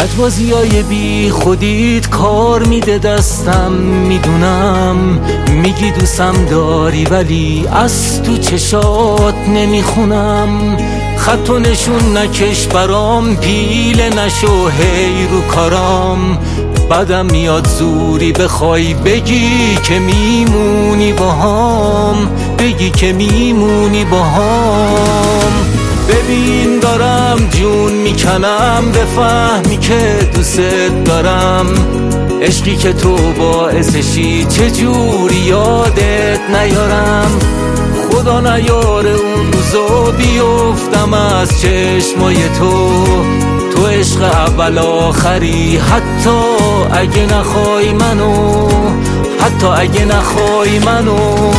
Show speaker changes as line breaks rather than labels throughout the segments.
لجبازیای بی خودیت کار میده دستم، میدونم میگی دوستم داری ولی از تو چشات نمیخونم. خط و نشون نکش برام، پیله نشو هی رو کارام. بعدم میاد زوری بخوای بگی که میمونی باهام، بگی که میمونی باهام. ببین دارم جون میکنم، بفهمی که دوست دارم. عشقی که تو باعثشی چجوری یادت نیارم. خدا نیاره اون روزو بیفتم از چشمای تو عشق اول آخری. حتی اگه نخوای منو، حتی اگه نخوای منو.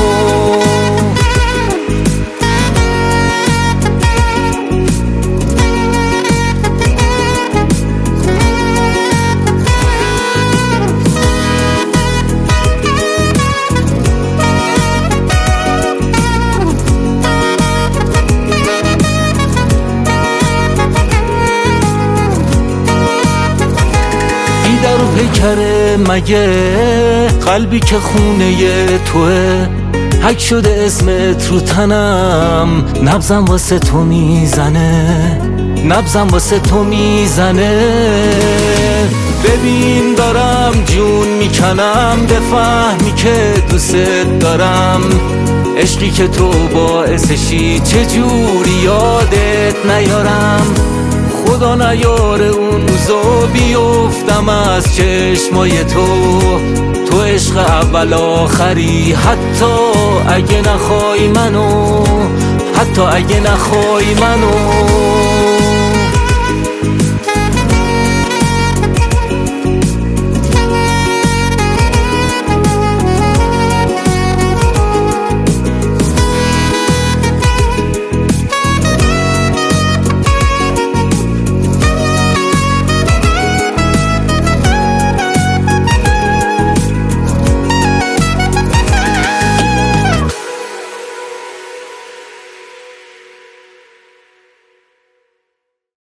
در و پیکره مگه قلبی که خونه توه، حک شده اسمت رو تنم. نبضم واسه تو میزنه، نبضم واسه تو میزنه. ببین دارم جون میکنم، بفهمی که دوست دارم. عشقی که تو باعثشی چجوری یادت نیارم. خدا نیاره اون روزو بیفتم از چشمای تو عشق اول آخری. حتی اگه نخوای منو، حتی اگه نخوای منو.